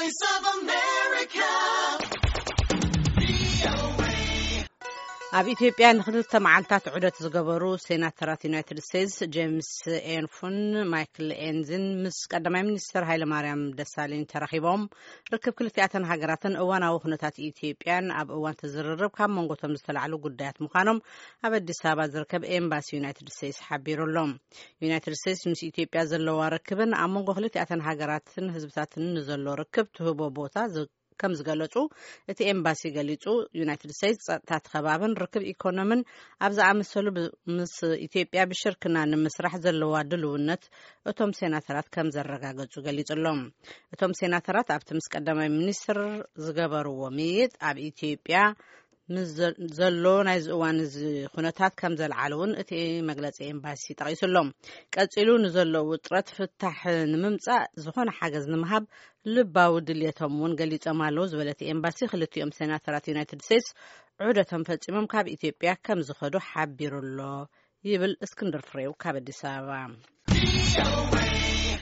Voice of America. ኣብ ኢትዮጵያ ንክልተ መዓልታት ዑደት ዝገበሩ ሴናተራት ዩናይትድ ስቴትስ ጄምስ ኤንፉን ማይክል ኤንዝን ምስ ቀዳማይ ሚኒስትር ሃይለማርያም ደሳለኝ ተራኺቦም ርክብ ክልቲአተን ሃገራትን እዋናዊ ኩነታት ኢትዮጵያን ኣብ እዋን ተዘረርብ ካብ መንጎቶም ዝተላዕሉ ጉዳያት ምዃኖም ኣብ አዲስ አበባ ዝርከብ ኤምባሲ ዩናይትድ ስቴትስ ሓቢሩሎም። ዩናይትድ ስቴትስ ምስ ኢትዮጵያ ዘለዋ ርክብን ኣብ መንጎ ክልቲአተን ሃገራትን ህዝብታትን ንዘሎ ርክብ ትህቦ ቦታ ከም ዝገለጹ እቲ ኤምባሲ ገሊጹ ዩናይትድ ስቴትስ ጸጥታ ከባብን ርክብ ኢኮኖሚን ኣብ ዝኣመሰሉ ምስ ኢትዮጵያ ብሽርክና ንምስራሕ ዘለዋ ድልውነት እቶም ሴናተራት ከም ዘረጋገጹ ገሊጹሎም። እቶም ሴናተራት ኣብቲ ምስ ቀዳማይ ሚኒስትር ዝገበርዎ ምይይጥ ኣብ ኢትዮጵያ ዘሎ ናይ ዝእዋን ኩነታት ከም ዘለዓለውን እቲ መግለጺ ኤምባሲ ጠቒሱሎም። ቀጺሉ ንዘሎ ውጥረት ፍታሕ ንምምጻእ ዝኾነ ሓገዝ ንምሃብ ልባዊ ድልየቶም እውን ገሊጾም ኣለዉ ዝበለት ኤምባሲ ክልቲኦም ሴናተራት ዩናይትድ ስቴትስ ዑደቶም ፈጺሞም ካብ ኢትዮጵያ ከም ዝኸዱ ሓቢሩሎ ይብል እስክንድር ፍሬው ካብ አዲስ አበባ።